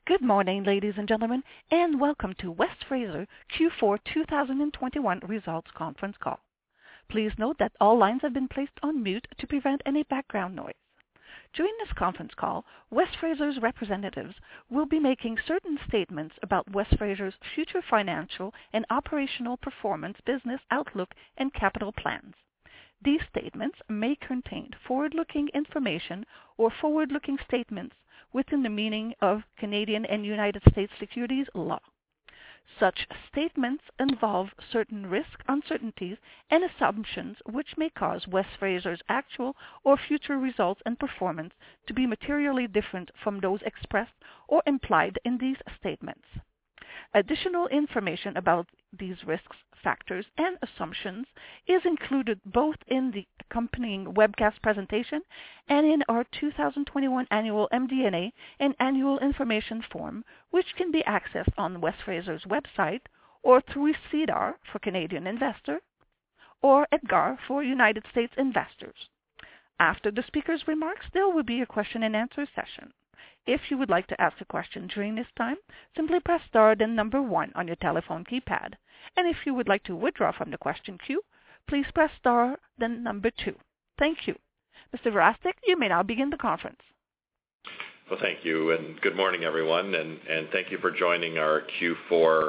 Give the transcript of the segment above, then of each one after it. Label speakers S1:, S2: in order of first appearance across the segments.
S1: Good morning, ladies and gentlemen, and welcome to West Fraser Q4 2021 Results Conference Call. Please note that all lines have been placed on mute to prevent any background noise. During this conference call, West Fraser's representatives will be making certain statements about West Fraser's future financial and operational performance, business outlook, and capital plans. These statements may contain forward-looking information or forward-looking statements within the meaning of Canadian and United States securities law. Such statements involve certain risks, uncertainties, and assumptions which may cause West Fraser's actual or future results and performance to be materially different from those expressed or implied in these statements. Additional information about these risks, factors, and assumptions is included both in the accompanying webcast presentation and in our 2021 annual MD&A and annual information form, which can be accessed on West Fraser's website or through SEDAR for Canadian investors or EDGAR for United States investors. After the speaker's remarks, there will be a question and answer session. If you would like to ask a question during this time, simply press star then number 1 on your telephone keypad. And if you would like to withdraw from the question queue, please press star then number 2. Thank you. Mr. Virostek, you may now begin the conference.
S2: Well, thank you, and good morning, everyone, and thank you for joining our Q4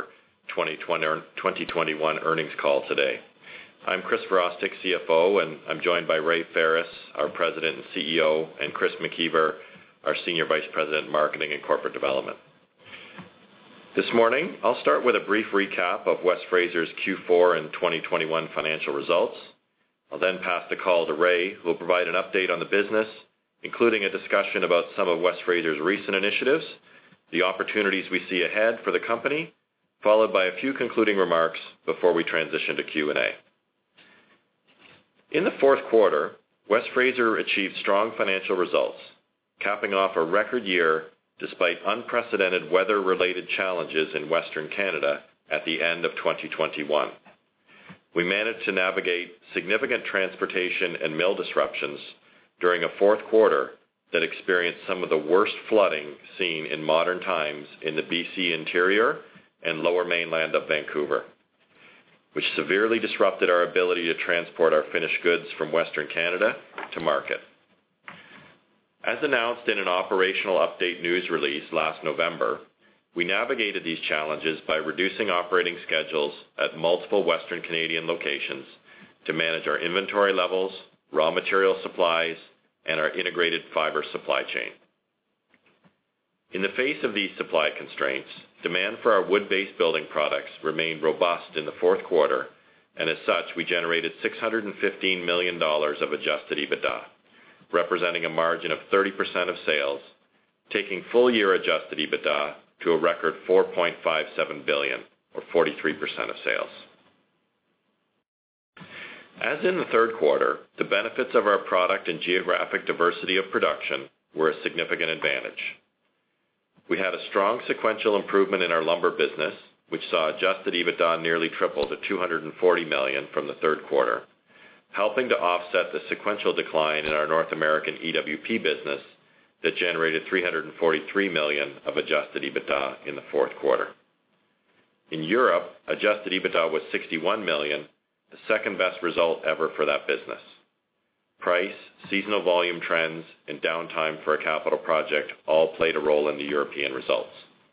S2: 2021 earnings call today. I'm Chris Virostek, CFO, and I'm joined by Ray Ferris, our President and CEO, and Chris McIver, our Senior Vice President, Marketing and Corporate Development. This morning, I'll start with a brief recap of West Fraser's Q4 and 2021 financial results. I'll then pass the call to Ray, who will provide an update on the business, including a discussion about some of West Fraser's recent initiatives, the opportunities we see ahead for the company, followed by a few concluding remarks before we transition to Q&A. In the fourth quarter, West Fraser achieved strong financial results, capping off a record year despite unprecedented weather-related challenges in Western Canada at the end of 2021. We managed to navigate significant transportation and mill disruptions during a fourth quarter that experienced some of the worst flooding seen in modern times in the BC interior and lower mainland of Vancouver, which severely disrupted our ability to transport our finished goods from Western Canada to market. As announced in an operational update news release last November, we navigated these challenges by reducing operating schedules at multiple Western Canadian locations to manage our inventory levels, raw material supplies, and our integrated fiber supply chain. In the face of these supply constraints, demand for our wood-based building products remained robust in the fourth quarter, and as such, we generated $615 million of adjusted EBITDA, representing a margin of 30% of sales, taking full-year adjusted EBITDA to a record $4.57 billion, or 43% of sales. As in the third quarter, the benefits of our product and geographic diversity of production were a significant advantage. We had a strong sequential improvement in our lumber business, which saw adjusted EBITDA nearly triple to $240 million from the third quarter, helping to offset the sequential decline in our North American EWP business that generated $343 million of adjusted EBITDA in the fourth quarter. In Europe, adjusted EBITDA was $61 million, the second best result ever for that business. Price, seasonal volume trends, and downtime for a capital project all played a role in the European results.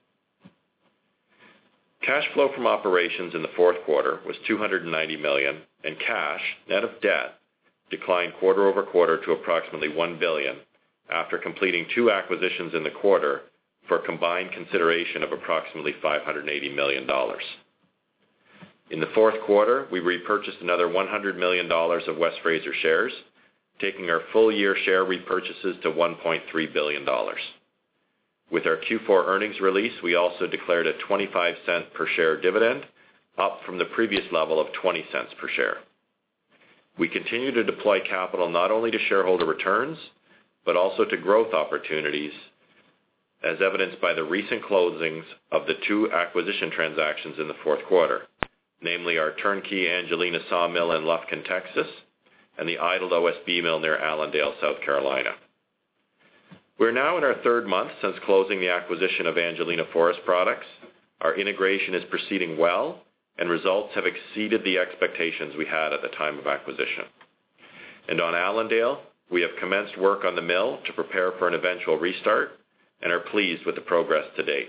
S2: Cash flow from operations in the fourth quarter was $290 million, and cash, net of debt, declined quarter over quarter to approximately $1 billion after completing 2 acquisitions in the quarter for a combined consideration of approximately $580 million. In the fourth quarter, we repurchased another $100 million of West Fraser shares, taking our full-year share repurchases to $1.3 billion. With our Q4 earnings release, we also declared a 25-cent per share dividend, up from the previous level of 20 cents per share. We continue to deploy capital not only to shareholder returns, but also to growth opportunities, as evidenced by the recent closings of the 2 acquisition transactions in the fourth quarter, namely our turnkey Angelina sawmill in Lufkin, Texas, and the idled OSB mill near Allendale, South Carolina. We're now in our third month since closing the acquisition of Angelina Forest Products. Our integration is proceeding well, and results have exceeded the expectations we had at the time of acquisition. And on Allendale, we have commenced work on the mill to prepare for an eventual restart and are pleased with the progress to date.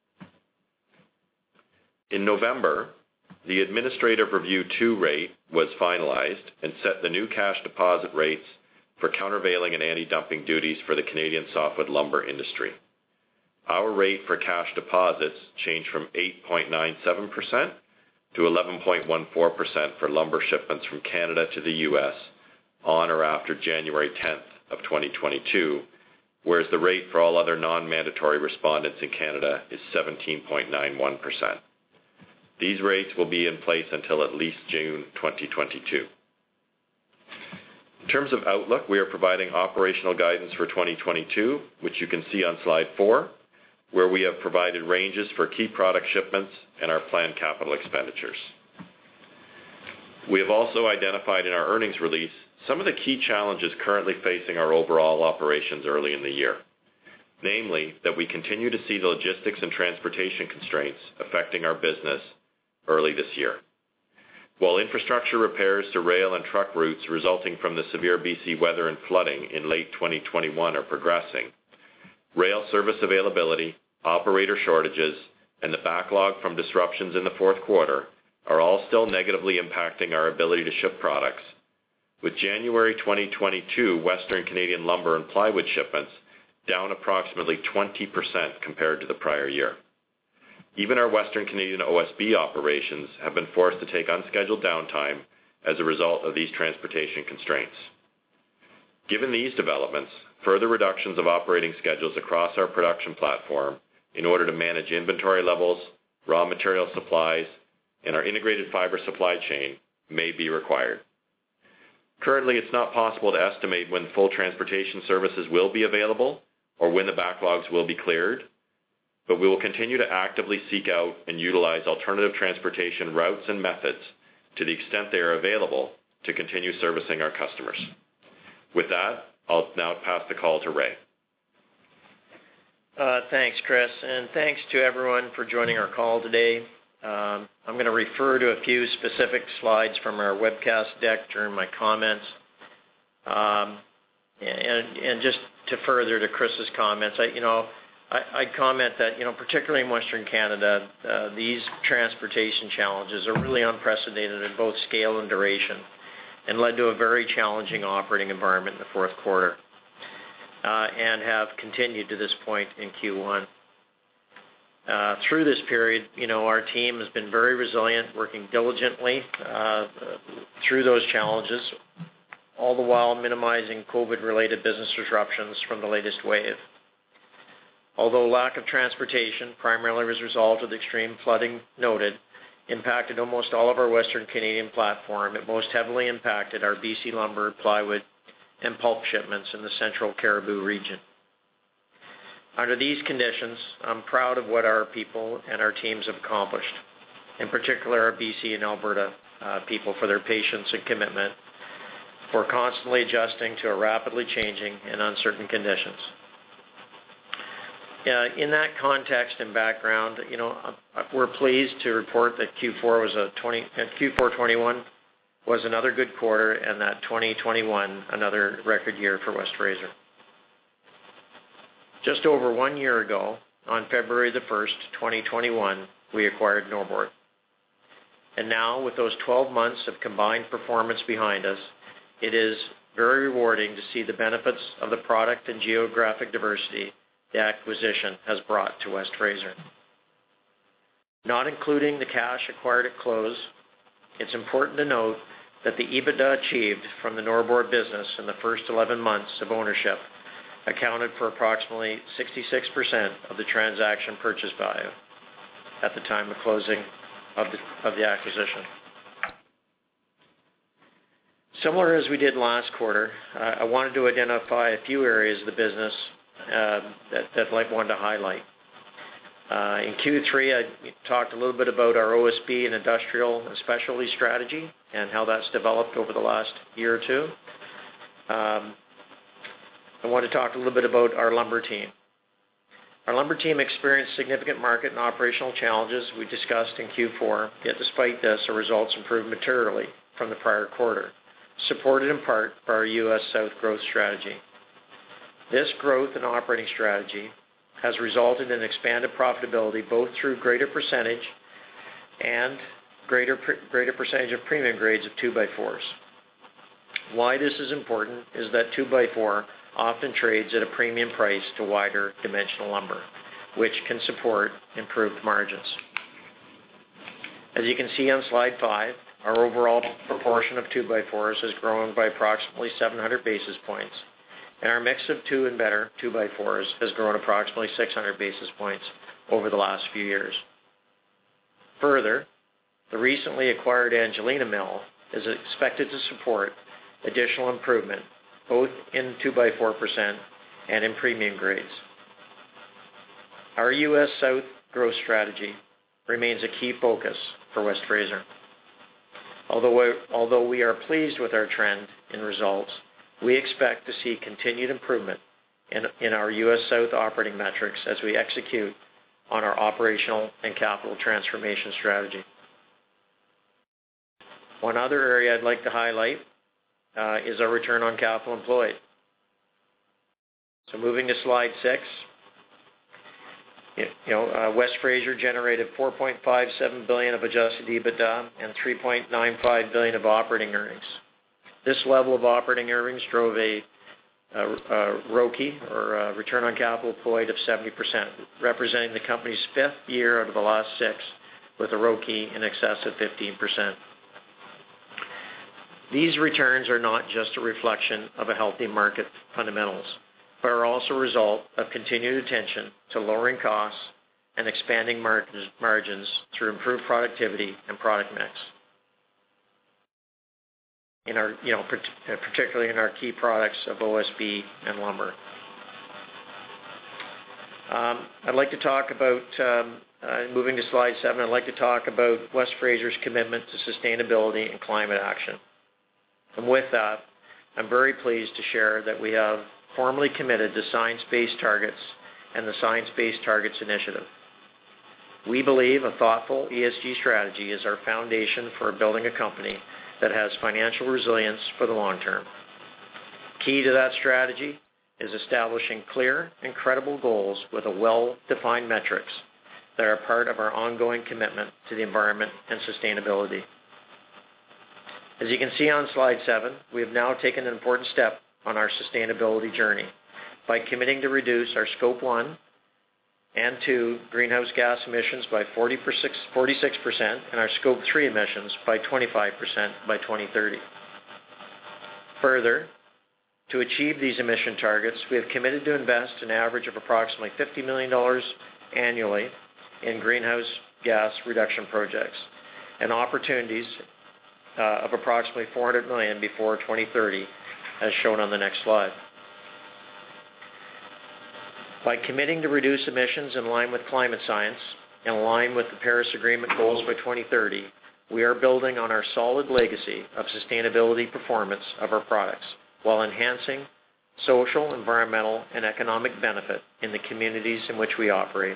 S2: In November, the Administrative Review 2 rate was finalized and set the new cash deposit rates for countervailing and anti-dumping duties for the Canadian softwood lumber industry. Our rate for cash deposits changed from 8.97% to 11.14% for lumber shipments from Canada to the U.S. on or after January 10th of 2022, whereas the rate for all other non-mandatory respondents in Canada is 17.91%. These rates will be in place until at least June 2022. In terms of outlook, we are providing operational guidance for 2022, which you can see on slide 4, where we have provided ranges for key product shipments and our planned capital expenditures. We have also identified in our earnings release some of the key challenges currently facing our overall operations early in the year, namely that we continue to see the logistics and transportation constraints affecting our business early this year. While infrastructure repairs to rail and truck routes resulting from the severe BC weather and flooding in late 2021 are progressing, rail service availability, operator shortages, and the backlog from disruptions in the fourth quarter are all still negatively impacting our ability to ship products, with January 2022 Western Canadian lumber and plywood shipments down approximately 20% compared to the prior year. Even our Western Canadian OSB operations have been forced to take unscheduled downtime as a result of these transportation constraints. Given these developments, further reductions of operating schedules across our production platform in order to manage inventory levels, raw material supplies, and our integrated fiber supply chain may be required. Currently, it's not possible to estimate when full transportation services will be available or when the backlogs will be cleared, but we will continue to actively seek out and utilize alternative transportation routes and methods to the extent they are available to continue servicing our customers. With that, I'll now pass the call to Ray.
S3: Thanks, Chris, and thanks to everyone for joining our call today. I'm going to refer to a few specific slides from our webcast deck during my comments. And just to further to Chris's comments, I'd comment that, particularly in Western Canada, these transportation challenges are really unprecedented in both scale and duration and led to a very challenging operating environment in the fourth quarter and have continued to this point in Q1. Through this period, our team has been very resilient, working diligently through those challenges, all the while minimizing COVID-related business disruptions from the latest wave. Although lack of transportation, primarily as a result of the extreme flooding noted, impacted almost all of our Western Canadian platform, it most heavily impacted our BC lumber, plywood, and pulp shipments in the central Cariboo region. Under these conditions, I'm proud of what our people and our teams have accomplished, in particular our BC and Alberta people for their patience and commitment for constantly adjusting to a rapidly changing and uncertain conditions. In that context and background, we're pleased to report that Q4 21 was another good quarter, and that 2021 another record year for West Fraser. Just over 1 year ago, on February the 1st, 2021, we acquired Norbord. And now, with those 12 months of combined performance behind us, it is very rewarding to see the benefits of the product and geographic diversity the acquisition has brought to West Fraser. Not including the cash acquired at close, it's important to note that the EBITDA achieved from the Norbord business in the first 11 months of ownership accounted for approximately 66% of the transaction purchase value at the time of closing of the acquisition. Similar as we did last quarter, I wanted to identify a few areas of the business that I wanted to highlight. In Q3, I talked a little bit about our OSB and industrial and specialty strategy and how that's developed over the last year or two. I want to talk a little bit about our lumber team. Our lumber team experienced significant market and operational challenges we discussed in Q4, yet despite this, our results improved materially from the prior quarter, supported in part by our U.S. South growth strategy. This growth and operating strategy has resulted in expanded profitability both through greater percentage and greater percentage of premium grades of 2x4s. Why this is important is that 2x4 often trades at a premium price to wider dimensional lumber, which can support improved margins. As you can see on slide 5, our overall proportion of 2x4s has grown by approximately 700 basis points, and our mix of 2 and better 2x4s has grown approximately 600 basis points over the last few years. Further, the recently acquired Angelina Mill is expected to support additional improvement both in 2x4% and in premium grades. Our U.S. South growth strategy remains a key focus for West Fraser. Although we are pleased with our trend in results, we expect to see continued improvement in our U.S. South operating metrics as we execute on our operational and capital transformation strategy. One other area I'd like to highlight is our return on capital employed. So moving to slide 6, West Fraser generated $4.57 billion of adjusted EBITDA and $3.95 billion of operating earnings. This level of operating earnings drove a ROCE, or return on capital employed, of 70%, representing the company's 5th year out of the last 6 with a ROCE in excess of 15%. These returns are not just a reflection of a healthy market fundamentals, but are also a result of continued attention to lowering costs and expanding margins through improved productivity and product mix. In our, particularly in our key products of OSB and lumber. I'd like to talk about, moving to slide 7, I'd like to talk about West Fraser's commitment to sustainability and climate action. And with that, I'm very pleased to share that we have formally committed to science-based targets and the Science Based Targets Initiative. We believe a thoughtful ESG strategy is our foundation for building a company that has financial resilience for the long term. Key to that strategy is establishing clear and credible goals with a well-defined metrics that are part of our ongoing commitment to the environment and sustainability. As you can see on slide 7, we have now taken an important step on our sustainability journey by committing to reduce our Scope 1 and 2 greenhouse gas emissions by 46% and our Scope 3 emissions by 25% by 2030. Further, to achieve these emission targets, we have committed to invest an average of approximately $50 million annually in greenhouse gas reduction projects and opportunities of approximately $400 million before 2030, as shown on the next slide. By committing to reduce emissions in line with climate science and in line with the Paris Agreement goals by 2030, we are building on our solid legacy of sustainability performance of our products while enhancing social, environmental, and economic benefit in the communities in which we operate.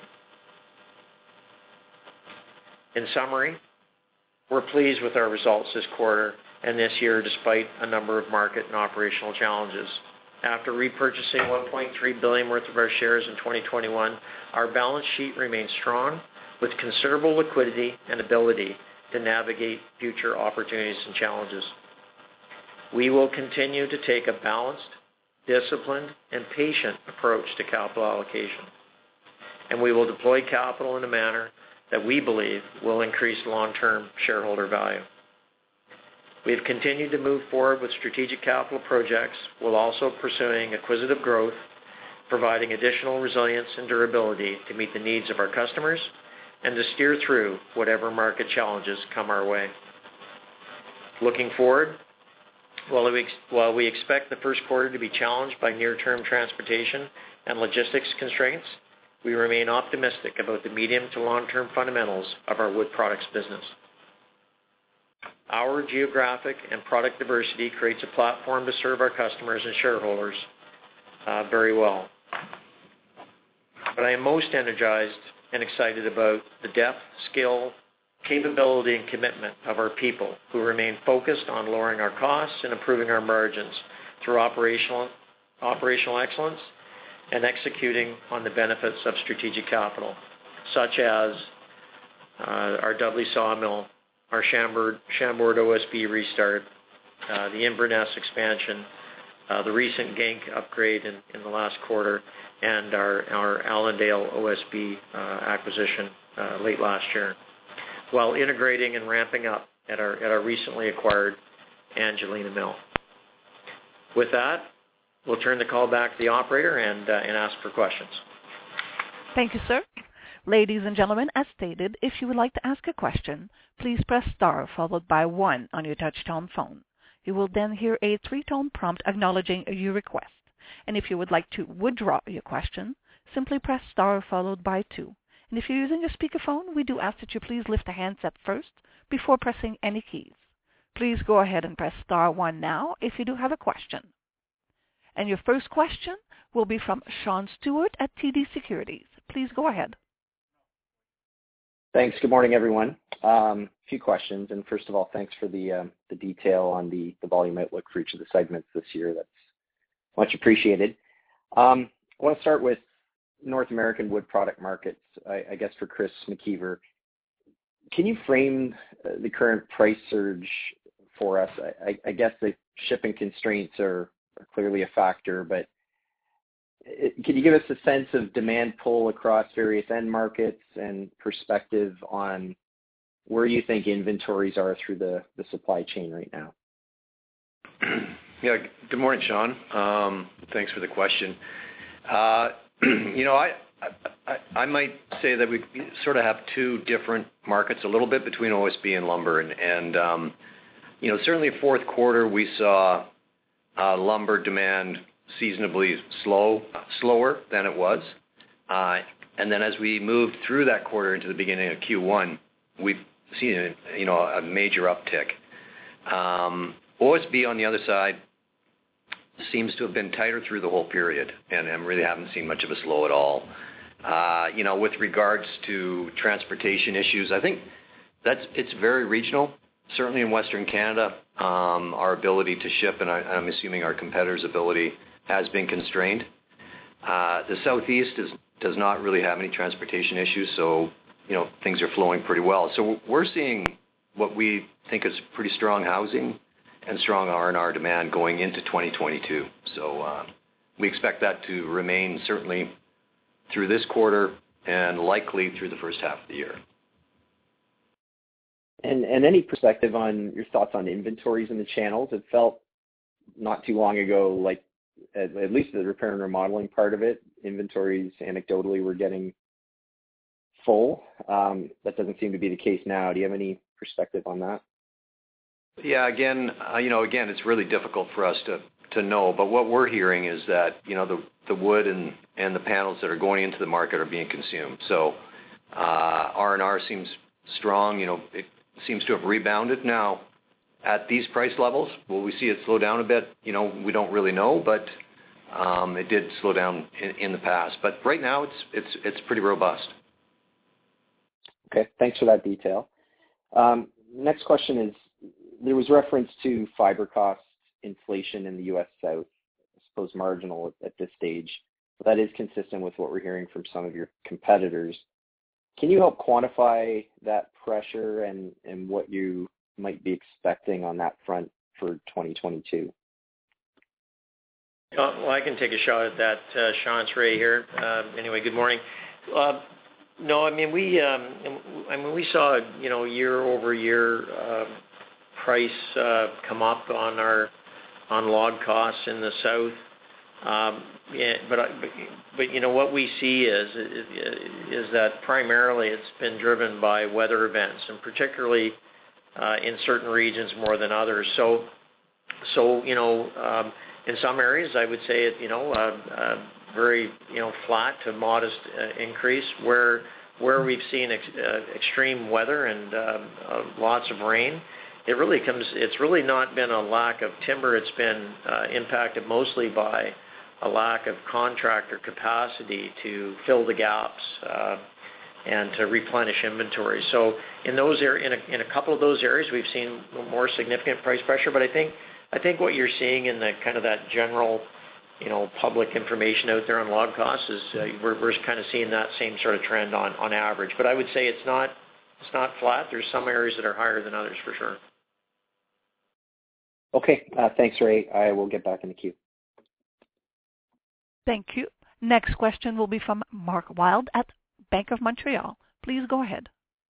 S3: In summary, we're pleased with our results this quarter and this year despite a number of market and operational challenges. After repurchasing $1.3 billion worth of our shares in 2021, our balance sheet remains strong with considerable liquidity and ability to navigate future opportunities and challenges. We will continue to take a balanced, disciplined, and patient approach to capital allocation, and we will deploy capital in a manner that we believe will increase long-term shareholder value. We have continued to move forward with strategic capital projects while also pursuing acquisitive growth, providing additional resilience and durability to meet the needs of our customers and to steer through whatever market challenges come our way. Looking forward, while we expect the first quarter to be challenged by near-term transportation and logistics constraints, we remain optimistic about the medium to long-term fundamentals of our wood products business. Our geographic and product diversity creates a platform to serve our customers and shareholders very well. But I am most energized and excited about the depth, skill, capability, and commitment of our people who remain focused on lowering our costs and improving our margins through operational excellence and executing on the benefits of strategic capital, such as our Dudley sawmill, our Chambord OSB restart, the Inverness expansion, the recent Genk upgrade in the last quarter, and our Allendale OSB acquisition late last year, while integrating and ramping up at our recently acquired Angelina mill. With that, we'll turn the call back to the operator and ask for questions.
S1: Thank you, sir. Ladies and gentlemen, as stated, if you would like to ask a question, please press star followed by 1 on your touch-tone phone. You will then hear a 3-tone prompt acknowledging your request. And if you would like to withdraw your question, simply press star followed by 2. And if you're using a speakerphone, we do ask that you please lift the handset first before pressing any keys. Please go ahead and press star 1 now if you do have a question. And your first question will be from Sean Stewart at TD Securities. Please go ahead.
S4: Thanks. Good morning, everyone. A few questions. And first of all, thanks for the detail on the volume outlook for each of the segments this year. That's much appreciated. I want to start with North American wood product markets, I guess for Chris McIver. Can you frame the current price surge for us? I guess the shipping constraints are clearly a factor, but can you give us a sense of demand pull across various end markets and perspective on where you think inventories are through the supply chain right now?
S5: Yeah, good morning, Sean. Thanks for the question. I might say that we sort of have two different markets a little bit between OSB and lumber. And certainly fourth quarter we saw lumber demand seasonably slower than it was. And then as we moved through that quarter into the beginning of Q1, we've seen a major uptick. OSB on the other side seems to have been tighter through the whole period and really haven't seen much of a slow at all. With regards to transportation issues, I think it's very regional. Certainly in Western Canada, our ability to ship, and I'm assuming our competitors' ability, has been constrained. The Southeast does not really have any transportation issues, so things are flowing pretty well. So we're seeing what we think is pretty strong housing and strong R&R demand going into 2022. So we expect that to remain certainly through this quarter and likely through the first half of the year.
S4: And any perspective on your thoughts on inventories in the channels? It felt not too long ago, like at least the repair and remodeling part of it, inventories anecdotally were getting full. That doesn't seem to be the case now. Do you have any perspective on that?
S5: Yeah, again, it's really difficult for us to know. But what we're hearing is that the wood and the panels that are going into the market are being consumed. So R&R seems strong. It seems to have rebounded now at these price levels. Will we see it slow down a bit? We don't really know, but it did slow down in the past. But right now, it's pretty robust.
S4: Okay, thanks for that detail. Next question is, there was reference to fiber cost inflation in the U.S. South, I suppose marginal at this stage, but that is consistent with what we're hearing from some of your competitors. Can you help quantify that pressure and what you might be expecting on that front for 2022?
S3: Well, I can take a shot at that. Sean, it's Ray here. Anyway, good morning. No, we saw year-over-year price come up on log costs in the south. But what we see is that primarily it's been driven by weather events, and particularly in certain regions more than others. So in some areas I would say it very flat to modest increase. Where we've seen extreme weather and lots of rain, it's really not been a lack of timber. It's been impacted mostly by a lack of contractor capacity to fill the gaps and to replenish inventory. So in those in a couple of those areas, we've seen more significant price pressure. But I think what you're seeing in the kind of that general, public information out there on log costs is we're kind of seeing that same sort of trend on average. But I would say it's not flat. There's some areas that are higher than others for sure.
S4: Okay. Thanks, Ray. I will get back in the queue.
S1: Thank you. Next question will be from Mark Wilde at Bank of Montreal. Please go ahead.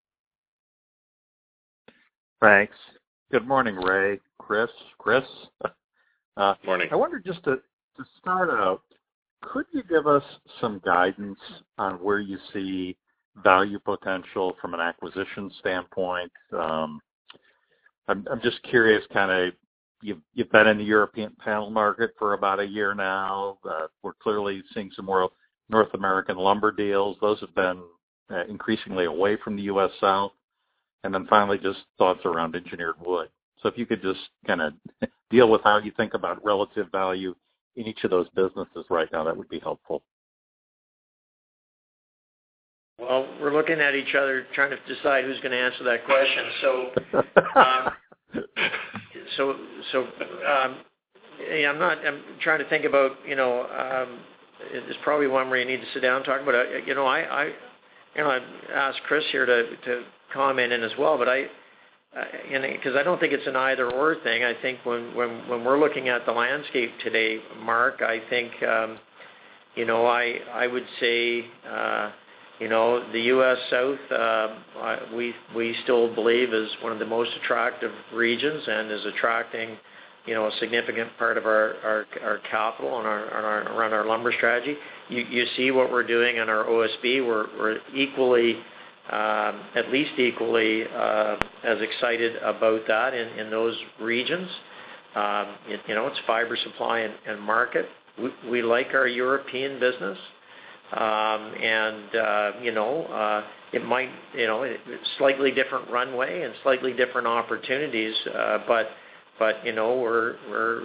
S6: Thanks. Good morning, Ray, Chris.
S2: Morning.
S6: I wonder, just to start out, could you give us some guidance on where you see value potential from an acquisition standpoint? I'm just curious, kind of, you've been in the European panel market for about a year now. We're clearly seeing some more North American lumber deals. Those have been increasingly away from the U.S. South. And then finally, just thoughts around engineered wood. So if you could just kind of deal with how you think about relative value in each of those businesses right now, that would be helpful.
S3: Well, we're looking at each other trying to decide who's going to answer that question. I'm trying to think about, it's probably one where you need to sit down and talk about it. I asked Chris here to comment in as well, but because I don't think it's an either or thing. I think when we're looking at the landscape today, Mark, I think, I would say, the U.S. South, we still believe is one of the most attractive regions and is attracting, a significant part of our capital and around our lumber strategy. You see what we're doing in our OSB. We're equally, at least equally, as excited about that in those regions. It's fiber supply and market. We like our European business. It might, slightly different runway and slightly different opportunities, but we're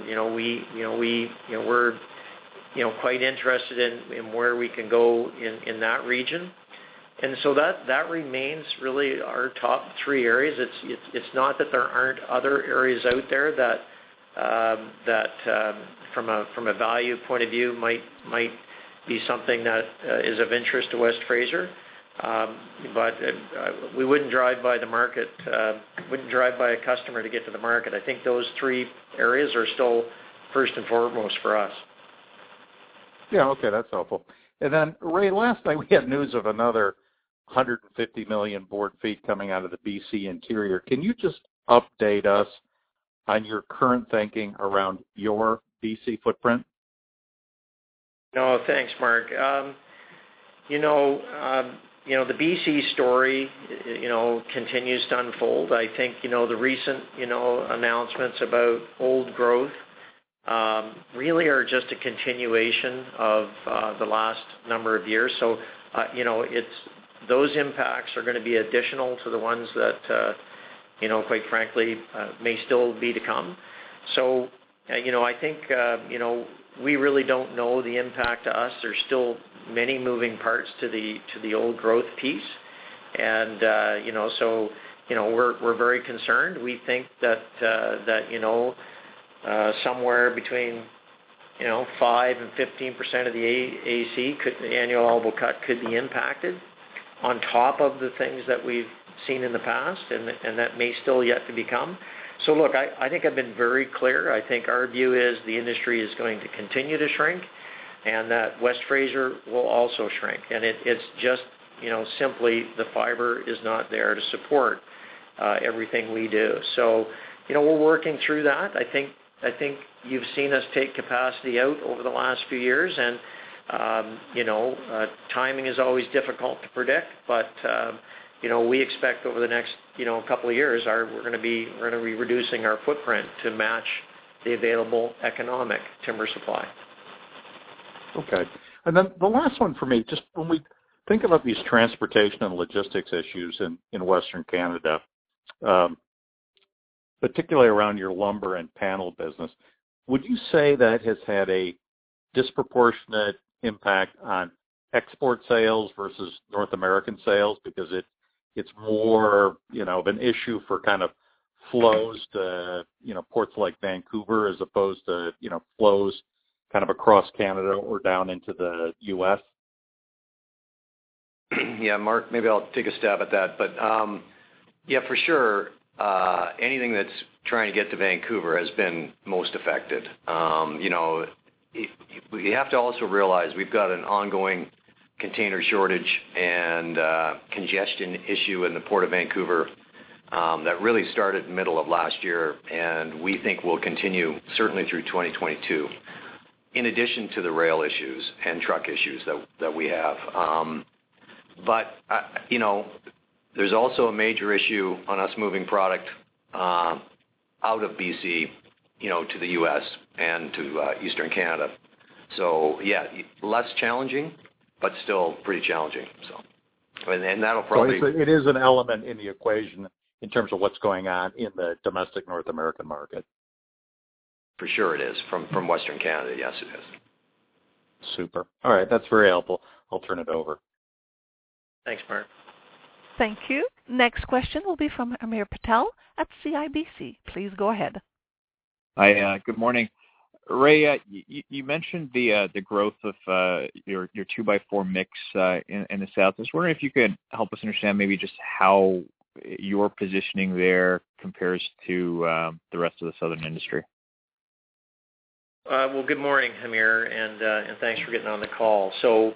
S3: quite interested in where we can go in that region, and so that remains really our top three areas. It's not that there aren't other areas out there that from a value point of view might be something that is of interest to West Fraser, but we wouldn't drive by the market, wouldn't drive by a customer to get to the market. I think those three areas are still first and foremost for us.
S6: Yeah, okay, that's helpful. And then, Ray, last night we had news of another 150 million board feet coming out of the BC interior. Can you just update us on your current thinking around your BC footprint?
S3: No, thanks, Mark. The BC story, continues to unfold. I think, the recent, announcements about old growth really are just a continuation of the last number of years. So, those impacts are going to be additional to the ones that, quite frankly, may still be to come. So, I think, we really don't know the impact to us. There's still many moving parts to the old growth piece, and we're very concerned. We think that somewhere between 5 and 15% of the AC, the annual allowable cut, could be impacted on top of the things that we've seen in the past, and that may still yet to become. So look, I think I've been very clear. I think our view is the industry is going to continue to shrink, and that West Fraser will also shrink. And it's just, simply the fiber is not there to support everything we do. So, we're working through that. I think you've seen us take capacity out over the last few years, and timing is always difficult to predict, but we expect over the next couple of years we're going to be reducing our footprint to match the available economic timber supply.
S6: Okay. And then the last one for me, just when we think about these transportation and logistics issues in Western Canada, particularly around your lumber and panel business, would you say that has had a disproportionate impact on export sales versus North American sales because it's more, of an issue for kind of flows to, ports like Vancouver as opposed to, flows kind of across Canada or down into the U.S.?
S5: Yeah, Mark, maybe I'll take a stab at that. But, yeah, for sure, anything that's trying to get to Vancouver has been most affected. We have to also realize we've got an ongoing container shortage and congestion issue in the Port of Vancouver that really started in the middle of last year, and we think will continue certainly through 2022, in addition to the rail issues and truck issues that we have. But there's also a major issue on us moving product out of BC, to the U.S. and to Eastern Canada. So, yeah, less challenging, but still pretty challenging. So, and that'll probably...
S6: So it is an element in the equation in terms of what's going on in the domestic North American market.
S5: For sure it is. From Western Canada, yes, it is.
S6: Super. All right, that's very helpful. I'll turn it over.
S3: Thanks, Mark.
S1: Thank you. Next question will be from Hamir Patel at CIBC. Please go ahead.
S7: Hi, good morning. Ray, you mentioned the growth of your 2x4 mix in the South. I was wondering if you could help us understand maybe just how your positioning there compares to the rest of the Southern industry.
S3: Well, good morning, Hamir, and thanks for getting on the call. So,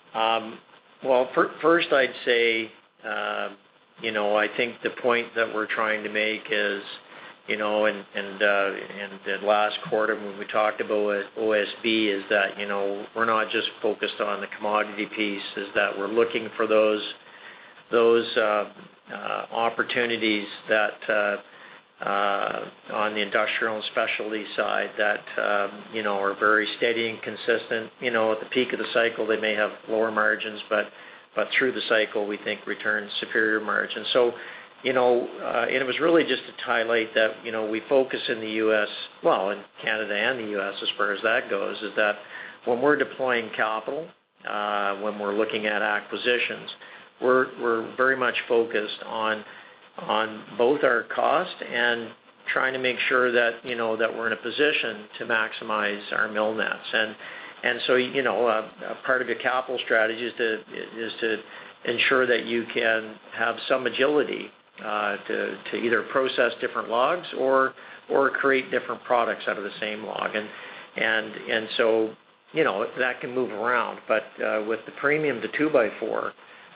S3: first I'd say, I think the point that we're trying to make is, and the last quarter when we talked about OSB is that, we're not just focused on the commodity piece, is that we're looking for those opportunities that on the industrial and specialty side that, are very steady and consistent. At the peak of the cycle, they may have lower margins, but through the cycle, we think return superior margins. So, and it was really just to highlight that, we focus in the U.S., well, in Canada and the U.S. as far as that goes, is that when we're deploying capital, when we're looking at acquisitions, we're very much focused on both our cost and trying to make sure that, that we're in a position to maximize our mill nets. And so, a part of your capital strategy is to ensure that you can have some agility to either process different logs or create different products out of the same log. And so, that can move around. But with the premium to 2x4,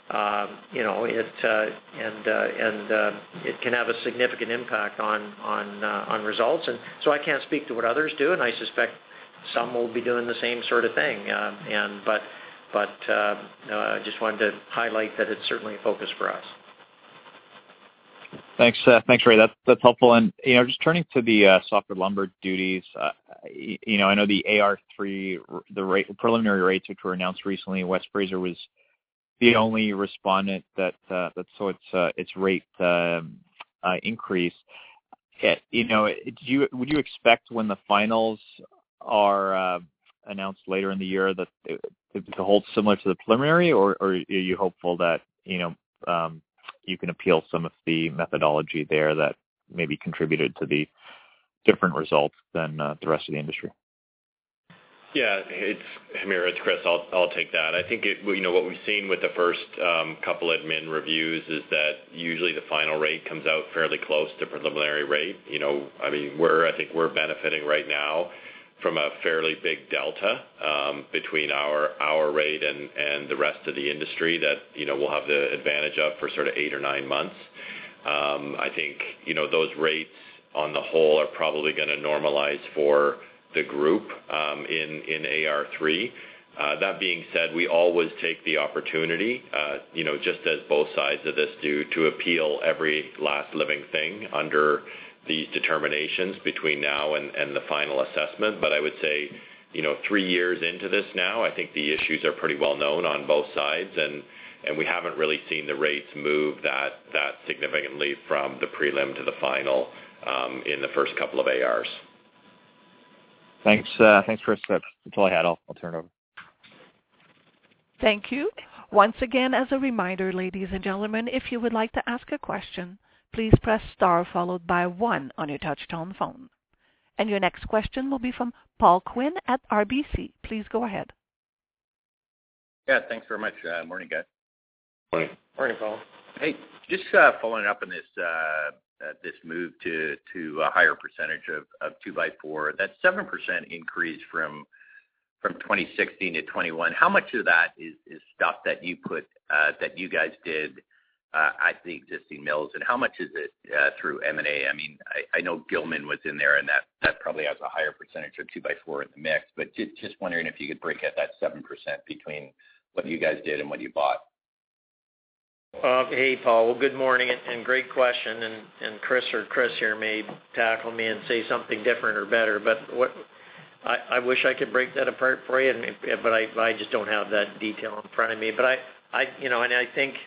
S3: it can have a significant impact on results. And so I can't speak to what others do, and I suspect some will be doing the same sort of thing. But I just wanted to highlight that it's certainly a focus for us.
S7: Thanks, Ray. That's helpful. And just turning to the softwood lumber duties, I know the AR3, the preliminary rates which were announced recently. West Fraser was the only respondent that saw its rate increase. Would you expect when the finals are announced later in the year that to hold similar to the preliminary, or are you hopeful that you can appeal some of the methodology there that maybe contributed to the different results than the rest of the industry?
S2: Yeah, Hamir, it's Chris. I'll take that. I think what we've seen with the first couple admin reviews is that usually the final rate comes out fairly close to preliminary rate. I think we're benefiting right now from a fairly big delta between our rate and the rest of the industry that we'll have the advantage of for sort of 8 or 9 months. I think those rates on the whole are probably going to normalize for the group in AR3. That being said, we always take the opportunity, just as both sides of this do, to appeal every last living thing under these determinations between now and the final assessment. But I would say, 3 years into this now, I think the issues are pretty well known on both sides, and we haven't really seen the rates move that significantly from the prelim to the final in the first couple of ARs.
S7: Thanks, Chris. That's all I had. I'll turn it over.
S1: Thank you. Once again, as a reminder, ladies and gentlemen, if you would like to ask a question, please press star followed by 1 on your touch-tone phone. And your next question will be from Paul Quinn at RBC. Please go ahead.
S8: Yeah, thanks very much. Morning, guys.
S3: Morning, Paul.
S8: Hey, just following up on this move to a higher percentage of 2x4, that 7% increase from 2016 to 21. How much of that is stuff that you guys did at the existing mills, and how much is it through M&A? I mean, I know Gilman was in there, and that probably has a higher percentage of 2x4 in the mix. But just wondering if you could break out that 7% between what you guys did and what you bought.
S3: Hey, Paul. Well, good morning, and great question. And Chris here may tackle me and say something different or better. But I wish I could break that apart for you, but I just don't have that detail in front of me. But I think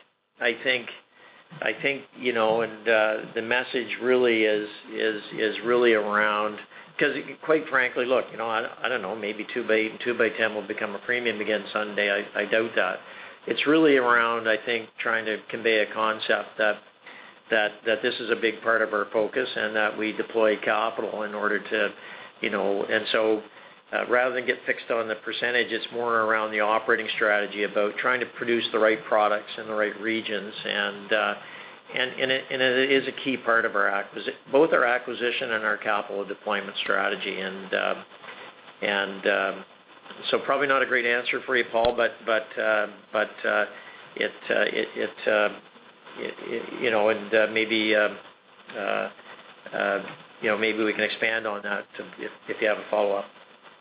S3: the message really is really around, because quite frankly, look, I don't know, maybe 2x8 and 2x10 will become a premium again someday. I doubt that. It's really around, I think, trying to convey a concept that this is a big part of our focus, and that we deploy capital in order to, and so rather than get fixed on the percentage, it's more around the operating strategy about trying to produce the right products in the right regions, and it is a key part of our both our acquisition and our capital deployment strategy, and so probably not a great answer for you, Paul, but maybe we can expand on that if you have a follow up.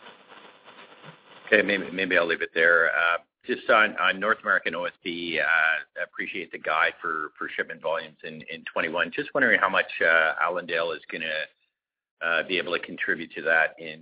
S8: Okay, maybe I'll leave it there. Just on North American OSB, appreciate the guide for shipment volumes in 21. Just wondering how much Allendale is going to be able to contribute to that in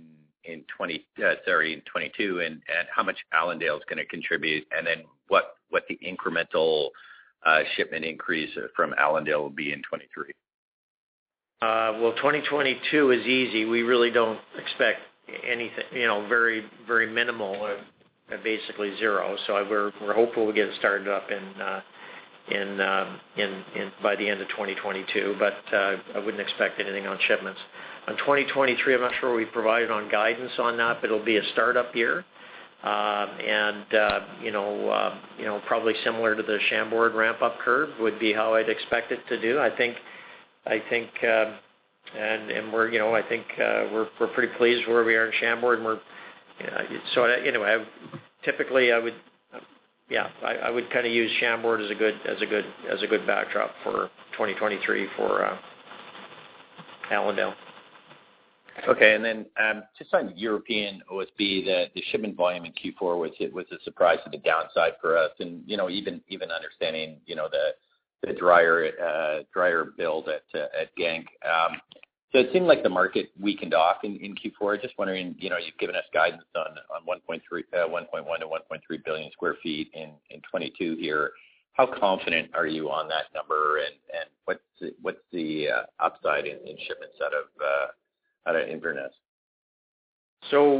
S8: 22, and how much Allendale is going to contribute, and then what the incremental shipment increase from Allendale will be in 23.
S3: Well, 2022 is easy. We really don't expect anything, very, very minimal, basically zero. So we're hopeful we get it started up in by the end of 2022, but I wouldn't expect anything on shipments. On 2023, I'm not sure we provided on guidance on that, but it'll be a startup year, probably similar to the Chambord ramp-up curve would be how I'd expect it to do. I think, and we're, I think we're pretty pleased where we are in Chambord. And so anyway, typically I would kind of use Chambord as a good backdrop for 2023 for Allendale.
S8: Okay, and then just on European OSB, the shipment volume in Q4 was a surprise to the downside for us, and even understanding the drier build at Genk. So it seemed like the market weakened off in Q4. Just wondering, you've given us guidance on 1.1 to 1.3 billion square feet in 22 here. How confident are you on that number, and what's the upside in shipments out of Inverness?
S3: So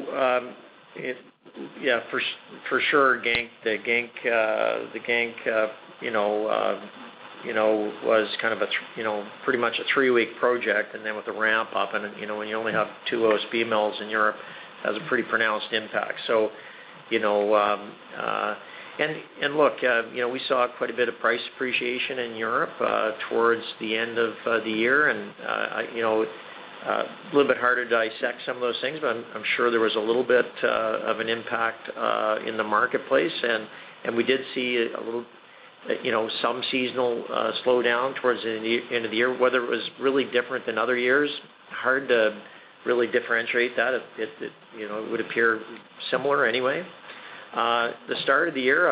S3: for sure, the Genk was kind of pretty much a 3-week project, and then with the ramp up, and when you only have 2 OSB mills in Europe, has a pretty pronounced impact. So and look, we saw quite a bit of price appreciation in Europe towards the end of the year, and a little bit harder to dissect some of those things, but I'm sure there was a little bit of an impact in the marketplace, and we did see a little, some seasonal slowdown towards the end of the year. Whether it was really different than other years, hard to really differentiate that. It would appear similar anyway. The start of the year,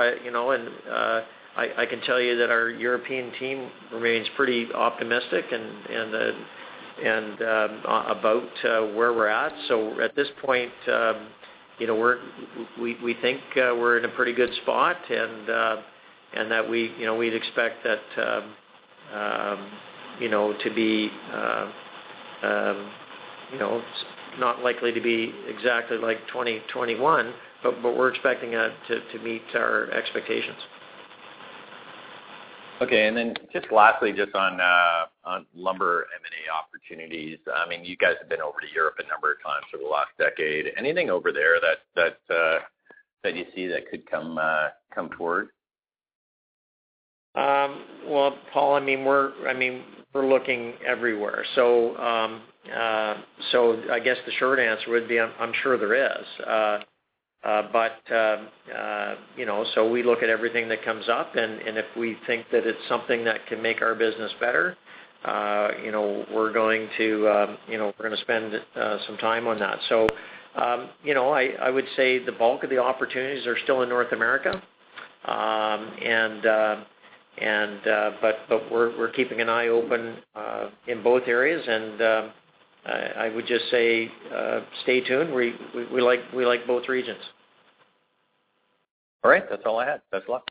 S3: I can tell you that our European team remains pretty optimistic and about where we're at. So at this point, we think we're in a pretty good spot, and that we'd expect that to be not likely to be exactly like 2021, but we're expecting to meet our expectations.
S8: Okay, and then just lastly, just on lumber M&A opportunities. I mean, you guys have been over to Europe a number of times for the last decade. Anything over there that you see that could come toward?
S3: Well, Paul, we're looking everywhere. So I guess the short answer would be I'm sure there is. So we look at everything that comes up, and if we think that it's something that can make our business better, we're going to spend some time on that. So, I would say the bulk of the opportunities are still in North America, but we're keeping an eye open in both areas, and I would just say stay tuned. We like both regions.
S8: All right, that's all I had. Best of luck.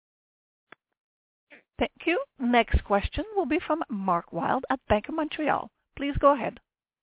S1: Thank you. Next question will be from Mark Wilde at Bank of Montreal. Please go ahead.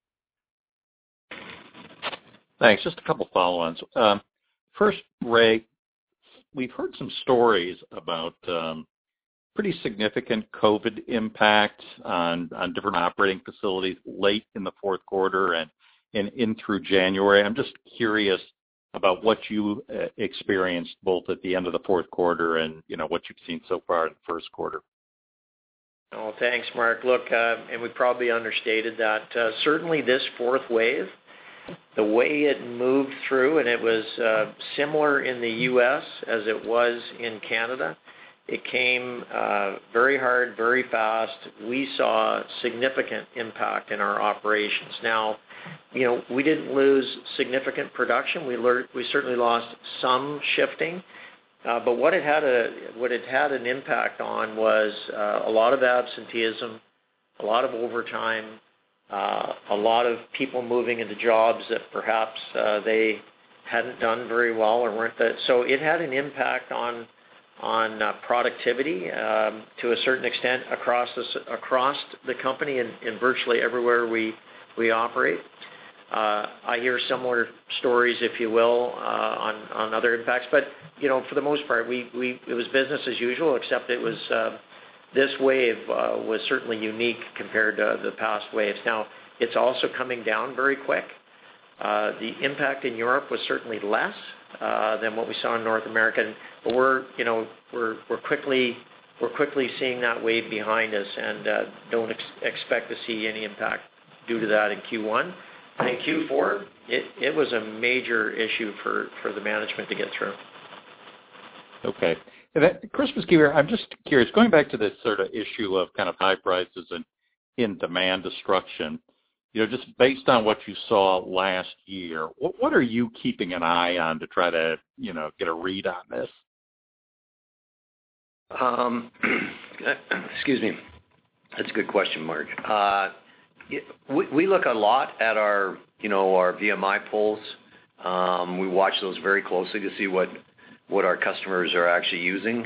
S6: Thanks. Just a couple follow-ons. First, Ray, we've heard some stories about pretty significant COVID impact on different operating facilities late in the fourth quarter and in through January. I'm just curious about what you experienced both at the end of the fourth quarter and what you've seen so far in the first quarter.
S3: Oh, thanks, Mark. Look, and we probably understated that. Certainly this fourth wave, the way it moved through, and it was similar in the U.S. as it was in Canada. It came very hard, very fast. We saw significant impact in our operations. Now, we didn't lose significant production. We certainly lost some shifting, but what it had an impact on was a lot of absenteeism, a lot of overtime, a lot of people moving into jobs that perhaps they hadn't done very well or weren't that. So it had an impact on productivity to a certain extent across the company and virtually everywhere we operate. I hear similar stories, if you will, on other impacts, but for the most part, it was business as usual. Except it was this wave was certainly unique compared to the past waves. Now it's also coming down very quick. The impact in Europe was certainly less than what we saw in North America, but we're quickly seeing that wave behind us, and don't expect to see any impact due to that in Q1. And in Q4, it was a major issue for the management to get through.
S6: Okay. And Chris Mosquier, I'm just curious, going back to this sort of issue of kind of high prices and in demand destruction, just based on what you saw last year, what are you keeping an eye on to try to, get a read on this?
S5: Excuse me. That's a good question, Mark. We look a lot at our VMI polls. We watch those very closely to see what our customers are actually using.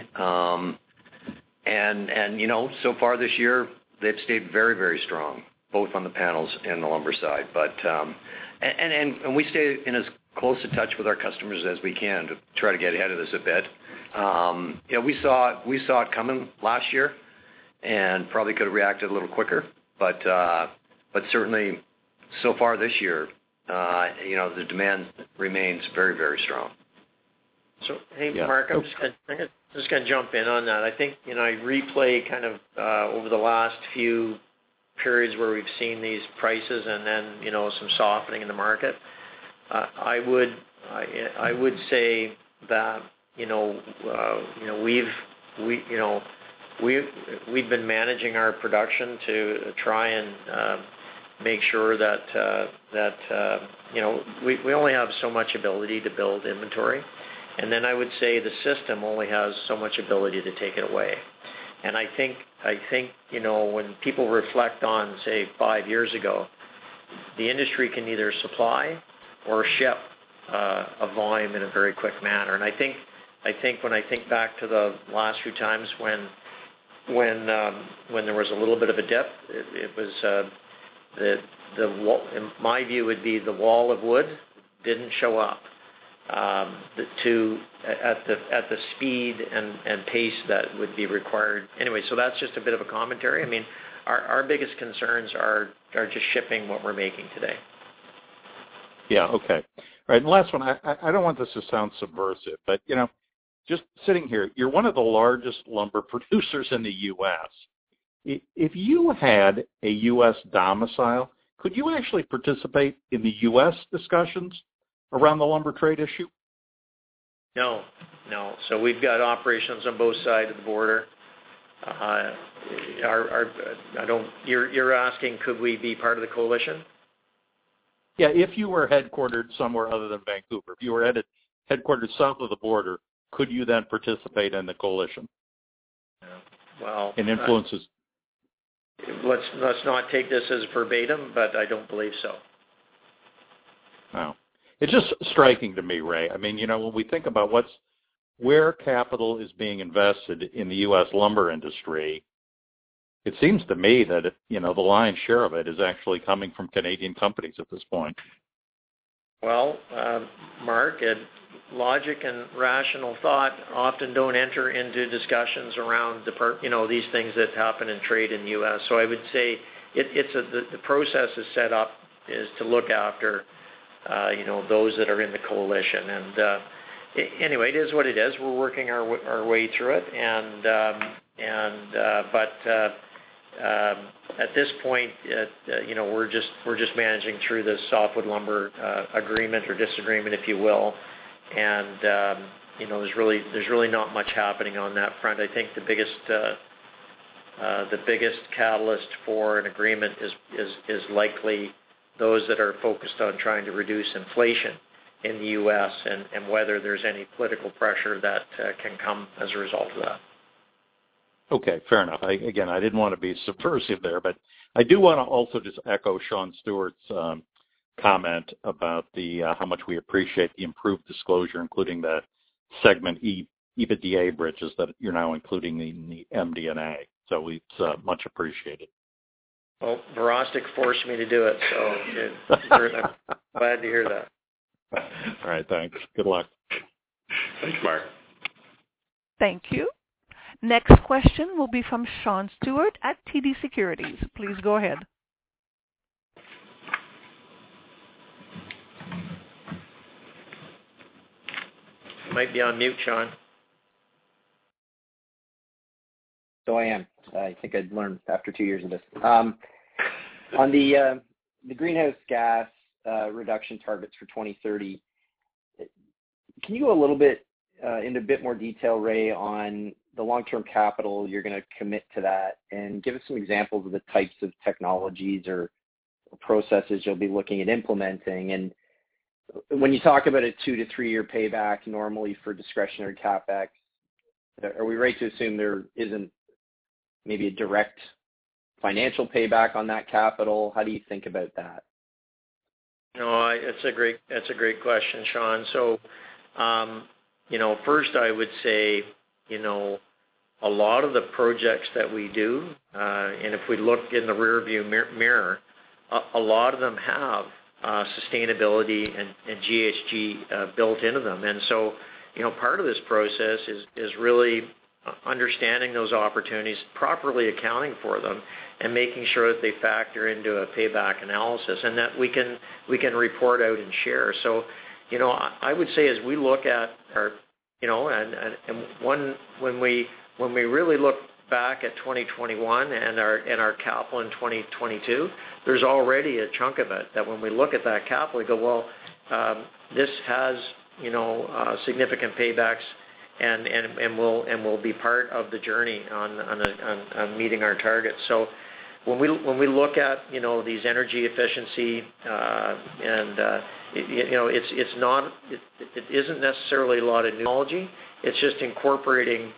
S5: And so far this year, they've stayed very, very strong, both on the panels and the lumber side. But and we stay in as close a touch with our customers as we can to try to get ahead of this a bit. We saw it coming last year, and probably could have reacted a little quicker. But certainly, so far this year, the demand remains very, very strong.
S3: So, hey, Mark, I'm just going to jump in on that. I think, I replay kind of over the last few periods where we've seen these prices and then, some softening in the market. I would say that, we've been managing our production to try and make sure that we only have so much ability to build inventory, and then I would say the system only has so much ability to take it away. And I think when people reflect on, say, 5 years ago, the industry can either supply or ship a volume in a very quick manner. And I think when I think back to the last few times when there was a little bit of a dip, it the wall, in my view, would be the wall of wood didn't show up at the speed and pace that would be required. Anyway, so that's just a bit of a commentary. I mean, our biggest concerns are just shipping what we're making today.
S6: Yeah, okay. All right, and last one, I don't want this to sound subversive, but, just sitting here, you're one of the largest lumber producers in the U.S. If you had a U.S. domicile, could you actually participate in the U.S. discussions around the lumber trade issue?
S3: No. So we've got operations on both sides of the border. You're asking, could we be part of the coalition?
S6: Yeah, if you were headquartered somewhere other than Vancouver, if you were headquartered south of the border, could you then participate in the coalition?
S3: Well,
S6: and influences.
S3: Let's not take this as verbatim, but I don't believe so.
S6: No, it's just striking to me, Ray. I mean, when we think about where capital is being invested in the U.S. lumber industry, it seems to me that the lion's share of it is actually coming from Canadian companies at this point.
S3: Well, Mark, logic and rational thought often don't enter into discussions around these things that happen in trade in the U.S. So I would say the process is set up is to look after those that are in the coalition. And anyway, it is what it is. We're working our way through it, but at this point, we're just managing through this softwood lumber agreement or disagreement, if you will, and there's really not much happening on that front. I think the biggest catalyst for an agreement is likely those that are focused on trying to reduce inflation in the U.S. and whether there's any political pressure that can come as a result of that.
S6: Okay, fair enough. I didn't want to be subversive there, but I do want to also just echo Sean Stewart's comment about how much we appreciate the improved disclosure, including the segment EBITDA bridges that you're now including in the MD&A. So it's much appreciated.
S3: Well, Verostic forced me to do it, so I'm glad to hear that.
S6: All right, thanks. Good luck.
S2: Thanks, Mark.
S1: Thank you. Next question will be from Sean Stewart at TD Securities. Please go ahead.
S3: You might be on mute, Sean.
S4: So I am. I think I'd learned after 2 years of this. On the greenhouse gas reduction targets for 2030, can you go a little bit into a bit more detail, Ray, on the long-term capital you're going to commit to that, and give us some examples of the types of technologies or processes you'll be looking at implementing? And when you talk about a 2 to 3 year payback normally for discretionary CapEx, are we right to assume there isn't maybe a direct financial payback on that capital? How do you think about that?
S3: No, it's a great question, Sean. So, first I would say, a lot of the projects that we do, and if we look in the rearview mirror, a lot of them have sustainability and GHG built into them. And so, part of this process is really understanding those opportunities, properly accounting for them, and making sure that they factor into a payback analysis, and that we can report out and share. So, I would say as we look at our, when we really look back at 2021 and our capital in 2022, there's already a chunk of it that when we look at that capital, we go, well, this has significant paybacks, and will be part of the journey on meeting our targets. So when we look at these energy efficiency it isn't necessarily a lot of technology. It's just incorporating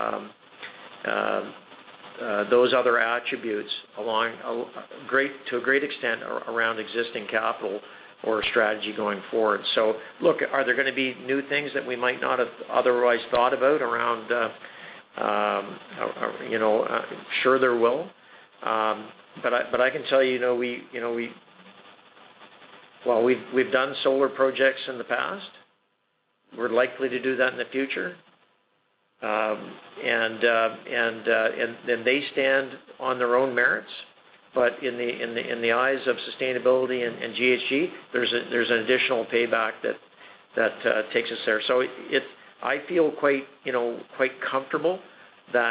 S3: those other attributes to a great extent around existing capital or strategy going forward. So look, are there going to be new things that we might not have otherwise thought about around? Sure there will. But I can tell you, we've done solar projects in the past. We're likely to do that in the future, and they stand on their own merits. But in the eyes of sustainability and GHG, there's an additional payback that takes us there. So I feel quite comfortable that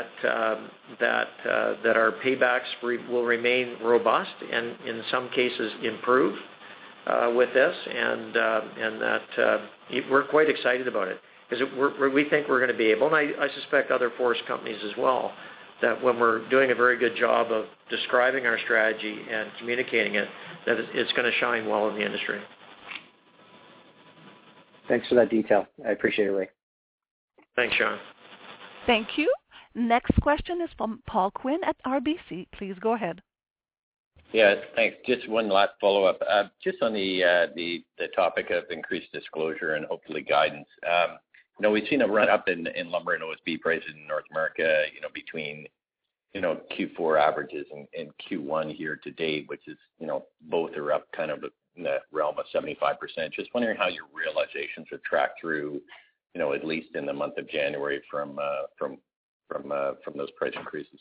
S3: our paybacks will remain robust and in some cases improve with this, and that we're quite excited about it because we think we're going to be able, and I suspect other forest companies as well, that when we're doing a very good job of describing our strategy and communicating it, that it's going to shine well in the industry.
S4: Thanks for that detail. I appreciate it, Ray.
S3: Thanks, Sean.
S1: Thank you. Next question is from Paul Quinn at RBC. Please go ahead.
S8: Yeah, thanks. Just one last follow-up. Just on the topic of increased disclosure and hopefully guidance. We've seen a run up in lumber and OSB prices in North America, between, Q4 averages and Q1 here to date, which is, both are up kind of in the realm of 75%. Just wondering how your realizations have tracked through, at least in the month of January from those price increases.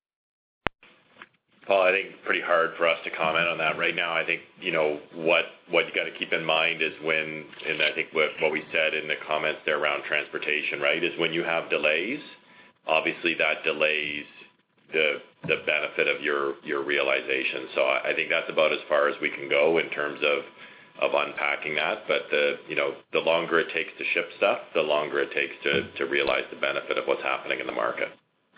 S2: Paul, I think pretty hard for us to comment on that right now. I think, what you got to keep in mind is and I think what we said in the comments there around transportation, right, is when you have delays, obviously that delays the benefit of your realization. So I think that's about as far as we can go in terms of unpacking that. But the longer it takes to ship stuff, the longer it takes to realize the benefit of what's happening in the market.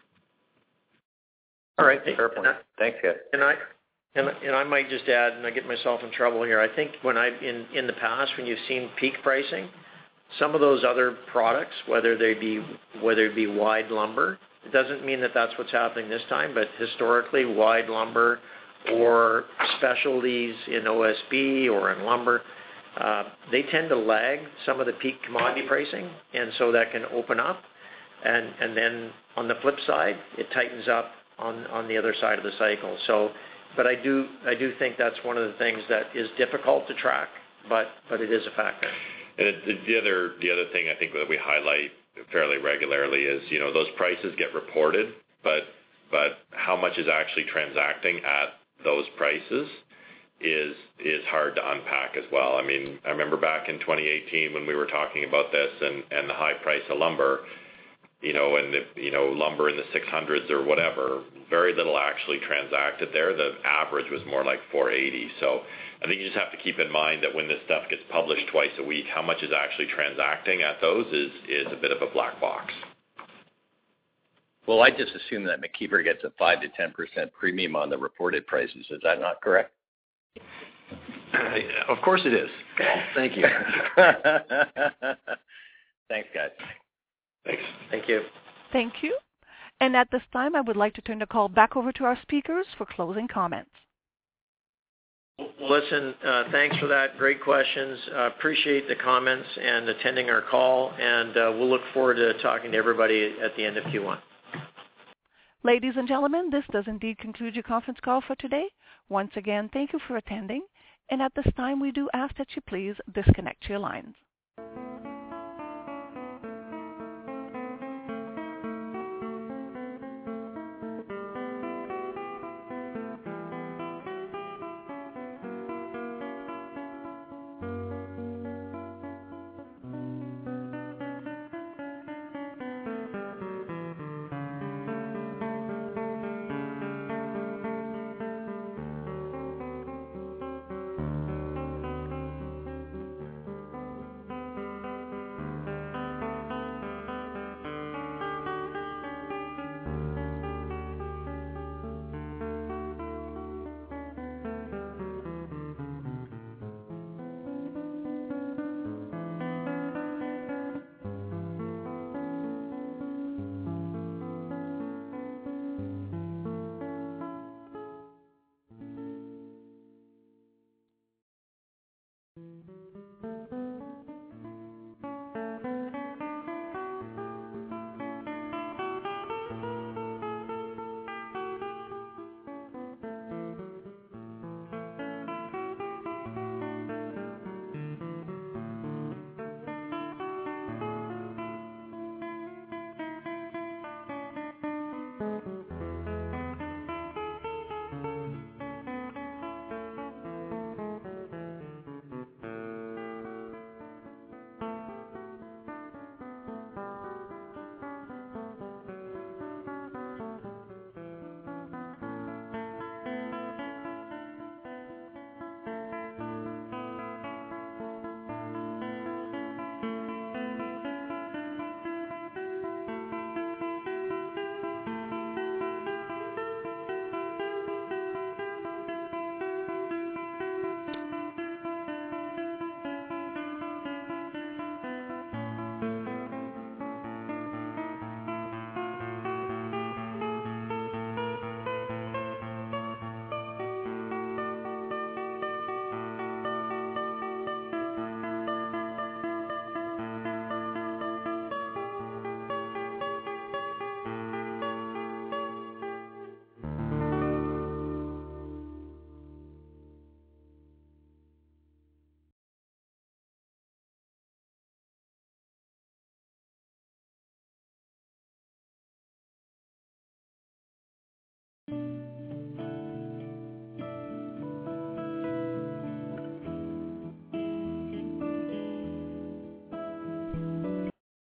S8: All right, fair point. Thanks, guys.
S3: And I might just add, and I get myself in trouble here. I think when in the past, when you've seen peak pricing, some of those other products, whether it be wide lumber, it doesn't mean that that's what's happening this time. But historically, wide lumber or specialties in OSB or in lumber, they tend to lag some of the peak commodity pricing, and so that can open up. And then on the flip side, it tightens up on the other side of the cycle. So, but I do think that's one of the things that is difficult to track, but it is a factor.
S2: And the other thing I think that we highlight fairly regularly is those prices get reported, but how much is actually transacting at those prices is hard to unpack as well. I mean, I remember back in 2018 when we were talking about this and the high price of lumber. And lumber in the 600s or whatever, very little actually transacted there. The average was more like 480. So I think you just have to keep in mind that when this stuff gets published twice a week, how much is actually transacting at those is a bit of a black box.
S8: Well, I just assume that McKeever gets a 5 to 10% premium on the reported prices. Is that not correct?
S5: Of course it is. Thank you.
S8: Thanks, guys.
S2: Thanks.
S3: Thank you.
S1: Thank you. And at this time, I would like to turn the call back over to our speakers for closing comments.
S3: Listen, thanks for that. Great questions. Appreciate the comments and attending our call, and we'll look forward to talking to everybody at the end of Q1.
S1: Ladies and gentlemen, this does indeed conclude your conference call for today. Once again, thank you for attending, and at this time, we do ask that you please disconnect your lines.